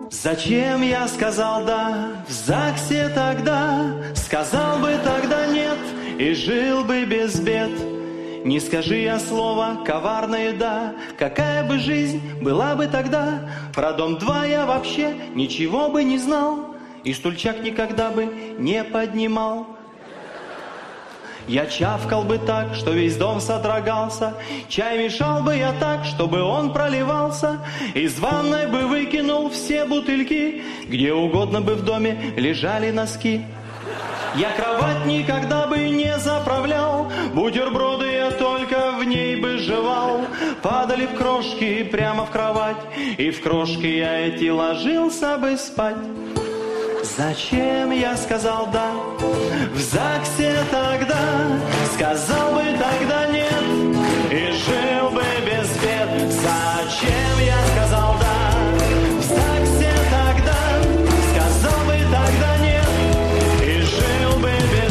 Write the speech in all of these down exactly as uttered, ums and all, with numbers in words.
Зачем я сказал да в ЗАГСе тогда? Сказал бы тогда нет и жил бы без бед. Не скажи я слово коварное да, какая бы жизнь была бы тогда. Про дом два я вообще ничего бы не знал и стульчак никогда бы не поднимал. Я чавкал бы так, что весь дом содрогался, чай мешал бы я так, чтобы он проливался, из ванной бы выкинул все бутыльки, где угодно бы в доме лежали носки. Я кровать никогда бы не заправлял, бутерброды я только в ней бы жевал. Падали в крошки прямо в кровать, и в крошки я эти ложился бы спать. Зачем я сказал да в ЗАГСе тогда? Сказал бы тогда нет и жил бы без бед. Зачем я сказал да в ЗАГСе тогда? Сказал бы тогда нет и жил бы без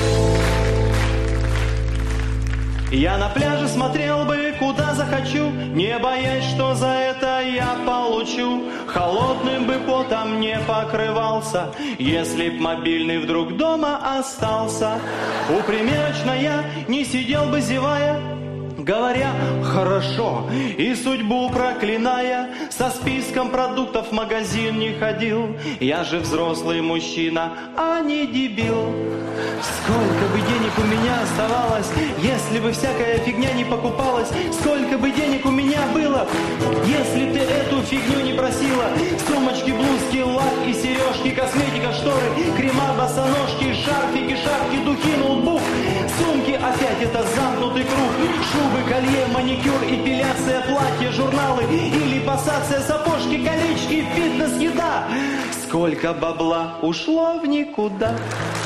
бед. Я на пляже смотрел бы куда захочу, не боясь, что за это я получу. Холодным бы потом не покрывался, если б мобильный вдруг дома остался. У примерочной я не сидел бы зевая, говоря «хорошо» и судьбу проклиная. Со списком продуктов в магазин не ходил, я же взрослый мужчина, а не дебил. Сколько бы денег у меня оставалось, если бы всякая фигня не покупалась. Сколько бы денег у меня было, если ты эту фигню не просила. Сумочки, блузки, лак и сережки, косметика, шторы, крема, босоножки, шарфики, шапки, духи, ноутбук. Сумки опять это замкнутый круг. Шубы, колье, маникюр, эпиляция, платья, журналы или пассация, сапожки, колечки, фитнес, еда. Сколько бабла ушло в никуда.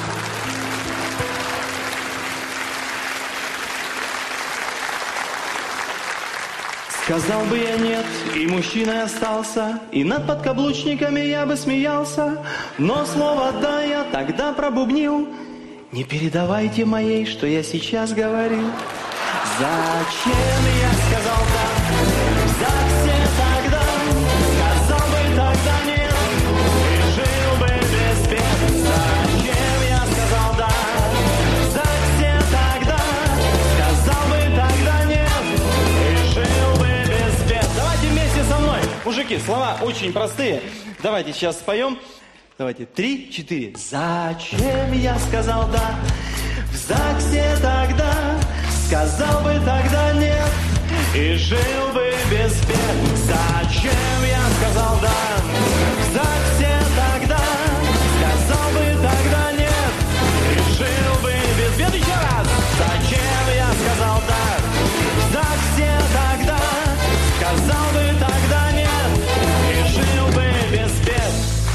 Сказал бы я нет, и мужчиной остался, и над подкаблучниками я бы смеялся. Но слово «да» я тогда пробубнил. Не передавайте моей, что я сейчас говорил. Зачем я сказал «да» в ЗАГСе тогда? Сказал бы тогда нет и жил бы без бед. Зачем я сказал «да» в ЗАГСе тогда? Сказал бы тогда нет и жил бы без бед. Давайте вместе со мной. Мужики, слова очень простые. Давайте сейчас споем. Давайте, три, четыре. Зачем я сказал «да» в ЗАГСе тогда? Сказал бы тогда нет и жил бы без бед. Зачем